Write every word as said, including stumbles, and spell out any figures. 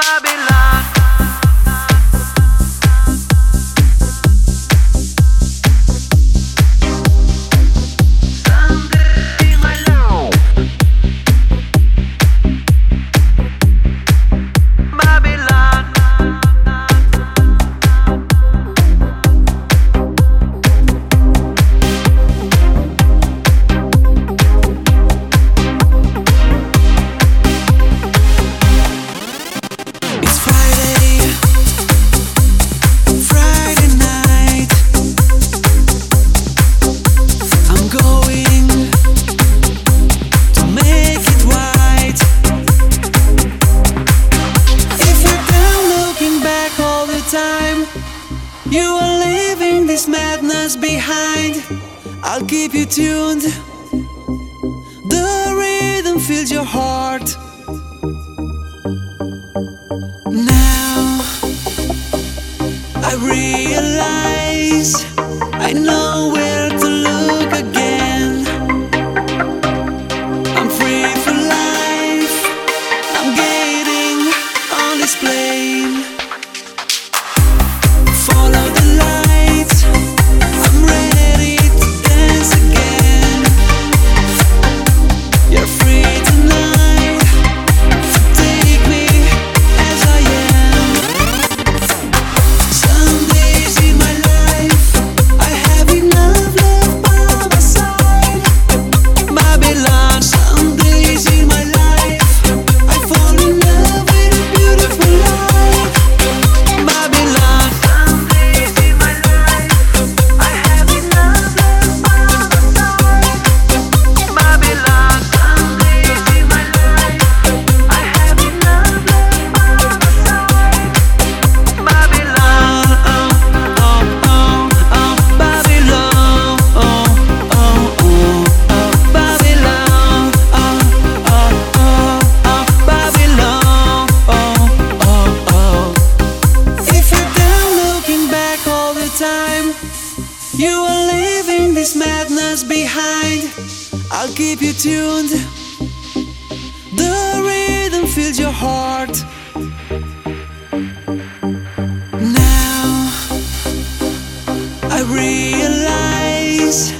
You are leaving this madness behind. I'll keep you tuned. The rhythm fills your heart. Now I realize I know where to look again. I'm free for life. I'm getting on this plane. Follow the light, I'm ready to dance again. You're free tonight, take me as I am. Some days in my life, I have enough love by my side. Babylon, some days in my life, I fall in love with a beautiful life. Babylon. You are leaving this madness behind. I'll keep you tuned. The rhythm fills your heart. Now I realize